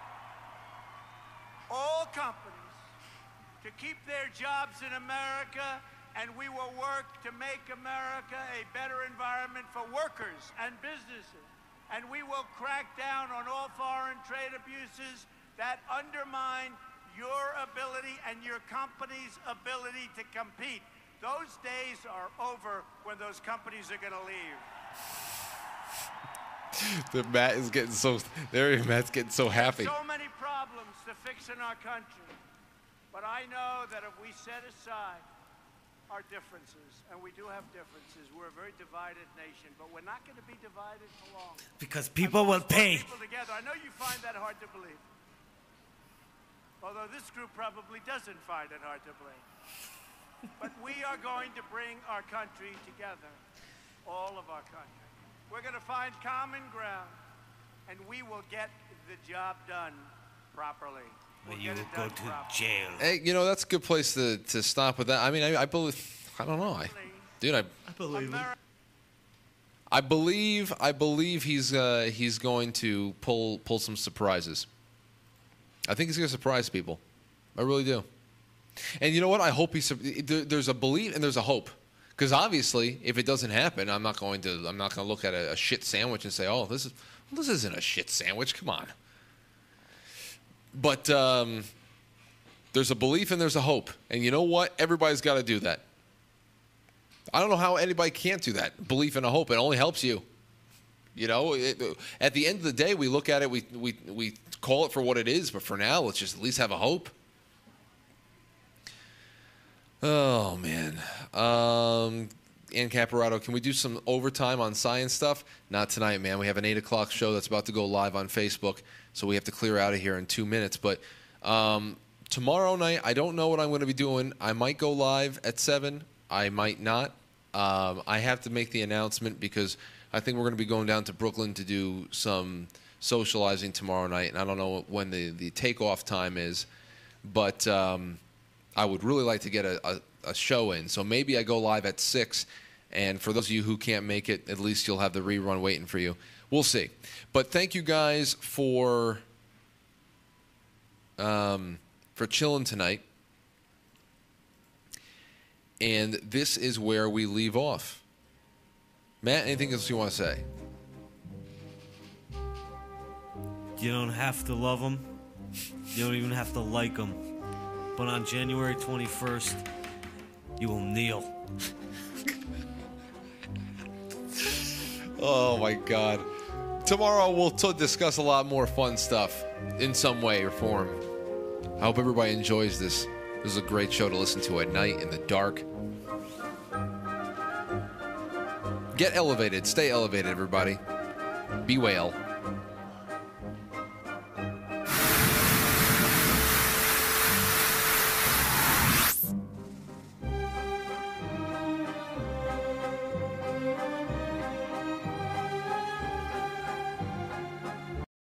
all companies to keep their jobs in America, and we will work to make America a better environment for workers and businesses. And we will crack down on all foreign trade abuses that undermine your ability and your company's ability to compete. Those days are over when those companies are going to leave. The Matt is getting so there. Matt's getting so happy. So many problems to fix in our country, but I know that if we set aside our differences, and we do have differences, we're a very divided nation, but we're not going to be divided for long. Because people will pay. People together. I know you find that hard to believe, although this group probably doesn't find it hard to believe. But we are going to bring our country together, all of our country. We're going to find common ground, and we will get the job done properly. We'll you get will it go done to properly. jail. Hey, you know, that's a good place to, to stop with that. I mean, I, I believe, I don't know. I, dude, I, I believe him. I believe, I believe he's uh, he's going to pull pull some surprises. I think he's going to surprise people. I really do. And you know what? I hope he's. There, there's a belief and there's a hope. Because obviously, if it doesn't happen, I'm not going to. I'm not going to look at a, a shit sandwich and say, "Oh, this is well, this isn't a shit sandwich." Come on. But um, There's a belief and there's a hope. And you know what? Everybody's got to do that. I don't know how anybody can't do that. Belief and a hope. It only helps you. You know, it, at the end of the day, we look at it, we, we, we call it for what it is. But for now, let's just at least have a hope. Oh, man. Um, Ann Caparato, can we do some overtime on science stuff? Not tonight, man. We have an eight o'clock show that's about to go live on Facebook, so we have to clear out of here in two minutes. But um, tomorrow night, I don't know what I'm going to be doing. I might go live at seven. I might not. Um, I have to make the announcement because I think we're going to be going down to Brooklyn to do some socializing tomorrow night, and I don't know when the, the takeoff time is. But um, I would really like to get a, a, a show in. So maybe I go live at six, and for those of you who can't make it, at least you'll have the rerun waiting for you. We'll see. But thank you guys for um, for chilling tonight. And this is where we leave off. Matt, anything else you want to say? You don't have to love them. You don't even have to like them. But on January twenty-first, you will kneel. Oh, my God. Tomorrow we'll t- discuss a lot more fun stuff in some way or form. I hope everybody enjoys this. This is a great show to listen to at night in the dark. Get elevated. Stay elevated, everybody. Be whale.